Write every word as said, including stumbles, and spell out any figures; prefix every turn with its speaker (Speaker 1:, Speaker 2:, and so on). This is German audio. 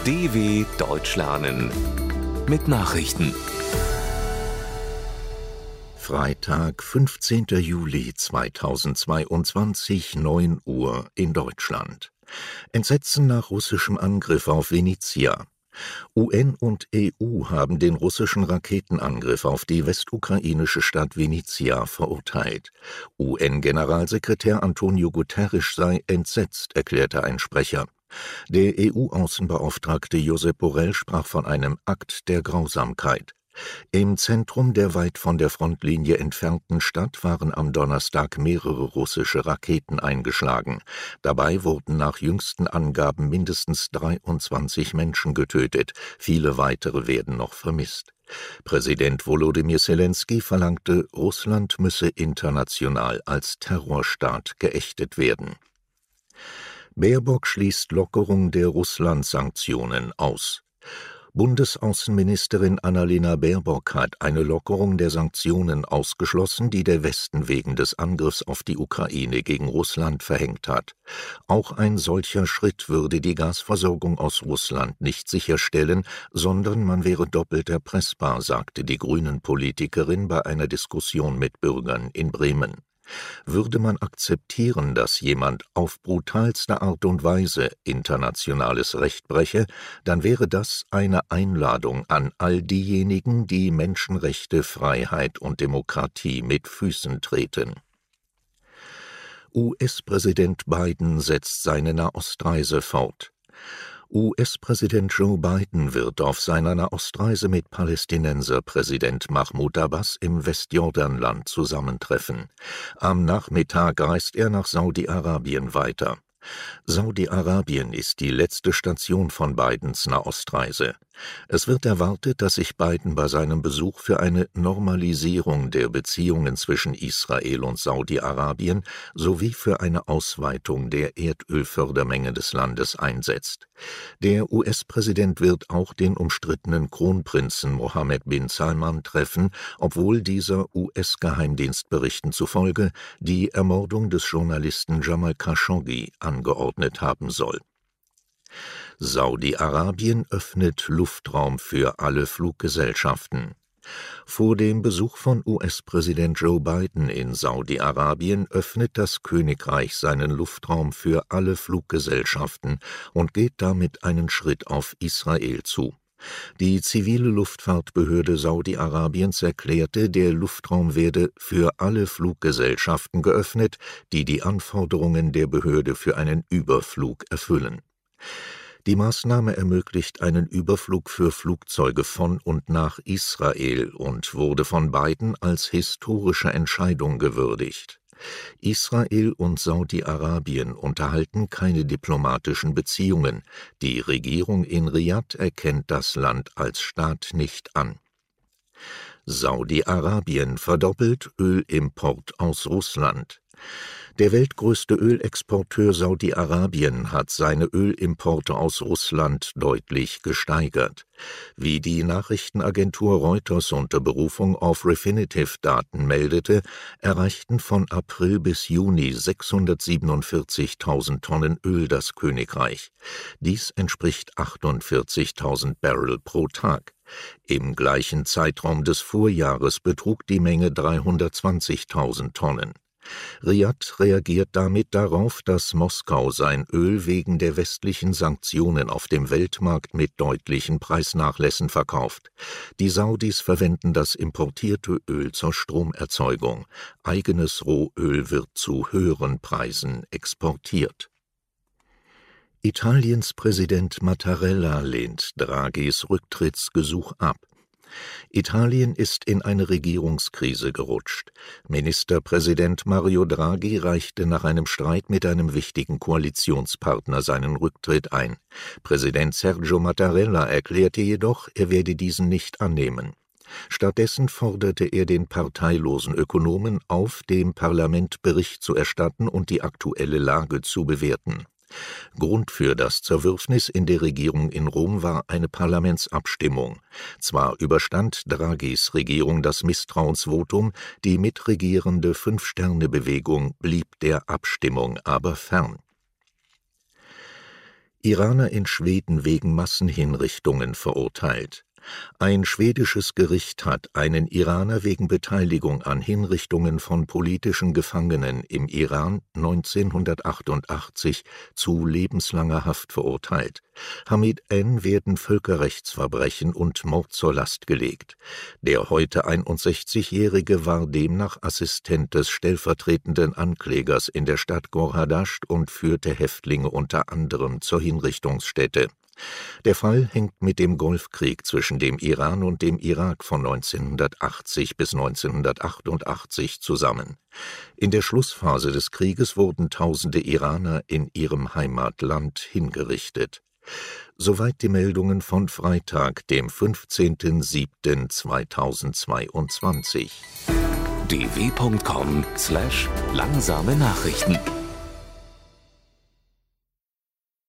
Speaker 1: D W Deutsch lernen mit Nachrichten.
Speaker 2: Freitag, fünfzehnter Juli zweitausendzweiundzwanzig, neun Uhr in Deutschland. Entsetzen nach russischem Angriff auf Venezia. U N und E U haben den russischen Raketenangriff auf die westukrainische Stadt Venezia verurteilt. U N-Generalsekretär Antonio Guterres sei entsetzt, erklärte ein Sprecher. Der E U-Außenbeauftragte Josep Borrell sprach von einem Akt der Grausamkeit. Im Zentrum der weit von der Frontlinie entfernten Stadt waren am Donnerstag mehrere russische Raketen eingeschlagen. Dabei wurden nach jüngsten Angaben mindestens dreiundzwanzig Menschen getötet. Viele weitere werden noch vermisst. Präsident Volodymyr Zelensky verlangte, Russland müsse international als Terrorstaat geächtet werden. Baerbock schließt Lockerung der Russland-Sanktionen aus. Bundesaußenministerin Annalena Baerbock hat eine Lockerung der Sanktionen ausgeschlossen, die der Westen wegen des Angriffs auf die Ukraine gegen Russland verhängt hat. Auch ein solcher Schritt würde die Gasversorgung aus Russland nicht sicherstellen, sondern man wäre doppelt erpressbar, sagte die Grünen-Politikerin bei einer Diskussion mit Bürgern in Bremen. Würde man akzeptieren, dass jemand auf brutalste Art und Weise internationales Recht breche, dann wäre das eine Einladung an all diejenigen, die Menschenrechte, Freiheit und Demokratie mit Füßen treten. U S-Präsident Biden setzt seine Nahostreise fort. U S-Präsident Joe Biden wird auf seiner Nahostreise mit Palästinenser-Präsident Mahmoud Abbas im Westjordanland zusammentreffen. Am Nachmittag reist er nach Saudi-Arabien weiter. Saudi-Arabien ist die letzte Station von Bidens Nahostreise. Es wird erwartet, dass sich Biden bei seinem Besuch für eine Normalisierung der Beziehungen zwischen Israel und Saudi-Arabien sowie für eine Ausweitung der Erdölfördermenge des Landes einsetzt. Der U S-Präsident wird auch den umstrittenen Kronprinzen Mohammed bin Salman treffen, obwohl dieser U S-Geheimdienstberichten zufolge die Ermordung des Journalisten Jamal Khashoggi angeordnet haben soll. Saudi-Arabien öffnet Luftraum für alle Fluggesellschaften. Vor dem Besuch von U S-Präsident Joe Biden in Saudi-Arabien öffnet das Königreich seinen Luftraum für alle Fluggesellschaften und geht damit einen Schritt auf Israel zu. Die zivile Luftfahrtbehörde Saudi-Arabiens erklärte, der Luftraum werde für alle Fluggesellschaften geöffnet, die die Anforderungen der Behörde für einen Überflug erfüllen. Die Maßnahme ermöglicht einen Überflug für Flugzeuge von und nach Israel und wurde von Biden als historische Entscheidung gewürdigt. Israel und Saudi-Arabien unterhalten keine diplomatischen Beziehungen. Die Regierung in Riad erkennt das Land als Staat nicht an. Saudi-Arabien verdoppelt Ölimport aus Russland. Der weltgrößte Ölexporteur Saudi-Arabien hat seine Ölimporte aus Russland deutlich gesteigert. Wie die Nachrichtenagentur Reuters unter Berufung auf Refinitiv-Daten meldete, erreichten von April bis Juni sechshundertsiebenundvierzigtausend Tonnen Öl das Königreich. Dies entspricht achtundvierzigtausend Barrel pro Tag. Im gleichen Zeitraum des Vorjahres betrug die Menge dreihundertzwanzigtausend Tonnen. Riad reagiert damit darauf, dass Moskau sein Öl wegen der westlichen Sanktionen auf dem Weltmarkt mit deutlichen Preisnachlässen verkauft. Die Saudis verwenden das importierte Öl zur Stromerzeugung. Eigenes Rohöl wird zu höheren Preisen exportiert. Italiens Präsident Mattarella lehnt Draghis Rücktrittsgesuch ab. Italien ist in eine Regierungskrise gerutscht. Ministerpräsident Mario Draghi reichte nach einem Streit mit einem wichtigen Koalitionspartner seinen Rücktritt ein. Präsident Sergio Mattarella erklärte jedoch, er werde diesen nicht annehmen. Stattdessen forderte er den parteilosen Ökonomen auf, dem Parlament Bericht zu erstatten und die aktuelle Lage zu bewerten. Grund für das Zerwürfnis in der Regierung in Rom war eine Parlamentsabstimmung. Zwar überstand Draghis Regierung das Misstrauensvotum, die mitregierende Fünf-Sterne-Bewegung blieb der Abstimmung aber fern. Iraner in Schweden wegen Massenhinrichtungen verurteilt. Ein schwedisches Gericht hat einen Iraner wegen Beteiligung an Hinrichtungen von politischen Gefangenen im Iran neunzehnhundertachtundachtzig zu lebenslanger Haft verurteilt. Hamid N. werden Völkerrechtsverbrechen und Mord zur Last gelegt. Der heute einundsechzigjährige war demnach Assistent des stellvertretenden Anklägers in der Stadt Gorhadasht und führte Häftlinge unter anderem zur Hinrichtungsstätte. Der Fall hängt mit dem Golfkrieg zwischen dem Iran und dem Irak von neunzehnhundertachtzig bis neunzehnhundertachtundachtzig zusammen. In der Schlussphase des Krieges wurden tausende Iraner in ihrem Heimatland hingerichtet. Soweit die Meldungen von Freitag, dem fünfzehnten siebten zweitausendzweiundzwanzig.
Speaker 1: d w punkt com slash langsame Nachrichten